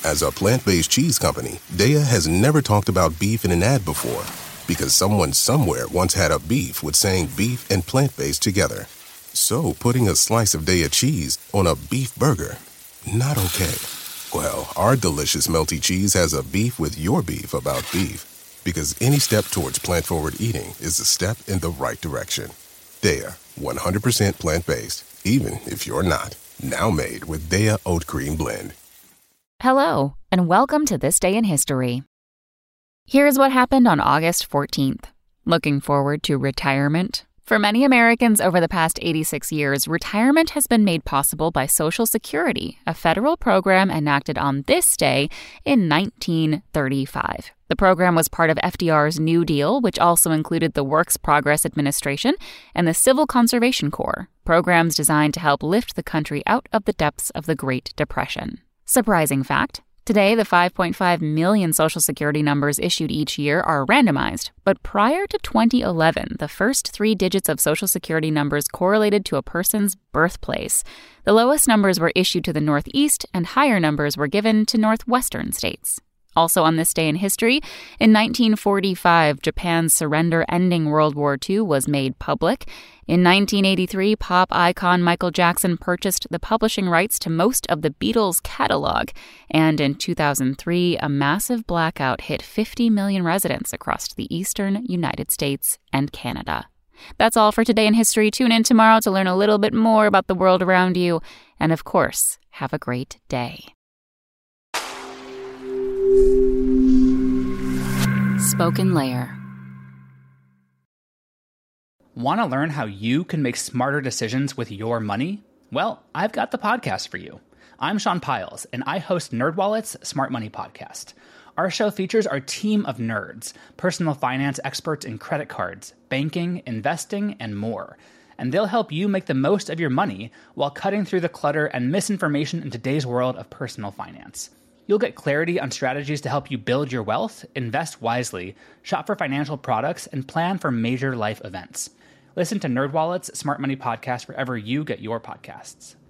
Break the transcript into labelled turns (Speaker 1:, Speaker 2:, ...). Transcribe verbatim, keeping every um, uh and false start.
Speaker 1: As a plant-based cheese company, Daiya has never talked about beef in an ad before because someone somewhere once had a beef with saying beef and plant-based together. So putting a slice of Daiya cheese on a beef burger, not okay. Well, our delicious melty cheese has a beef with your beef about beef, because any step towards plant-forward eating is a step in the right direction. Daiya, one hundred percent plant-based, even if you're not. Now made with Daiya Oat Cream Blend.
Speaker 2: Hello, and welcome to This Day in History. Here's what happened on August fourteenth. Looking forward to retirement? For many Americans over the past eighty-six years, retirement has been made possible by Social Security, a federal program enacted on this day in nineteen thirty-five. The program was part of F D R's New Deal, which also included the Works Progress Administration and the Civil Conservation Corps, programs designed to help lift the country out of the depths of the Great Depression. Surprising fact, today the five point five million Social Security numbers issued each year are randomized, but prior to twenty eleven, the first three digits of Social Security numbers correlated to a person's birthplace. The lowest numbers were issued to the Northeast, and higher numbers were given to Northwestern states. Also on this day in history, in nineteen forty-five, Japan's surrender ending World War Two was made public. In nineteen eighty-three, pop icon Michael Jackson purchased the publishing rights to most of the Beatles' catalog. And in two thousand three, a massive blackout hit fifty million residents across the eastern United States and Canada. That's all for today in history. Tune in tomorrow to learn a little bit more about the world around you. And of course, have a great day. Spoken Layer.
Speaker 3: Want to learn how you can make smarter decisions with your money? Well, I've got the podcast for you. I'm Sean Piles, and I host NerdWallet's Smart Money Podcast. Our show features our team of nerds, personal finance experts in credit cards, banking, investing, and more. And they'll help you make the most of your money while cutting through the clutter and misinformation in today's world of personal finance. You'll get clarity on strategies to help you build your wealth, invest wisely, shop for financial products, and plan for major life events. Listen to NerdWallet's Smart Money Podcast wherever you get your podcasts.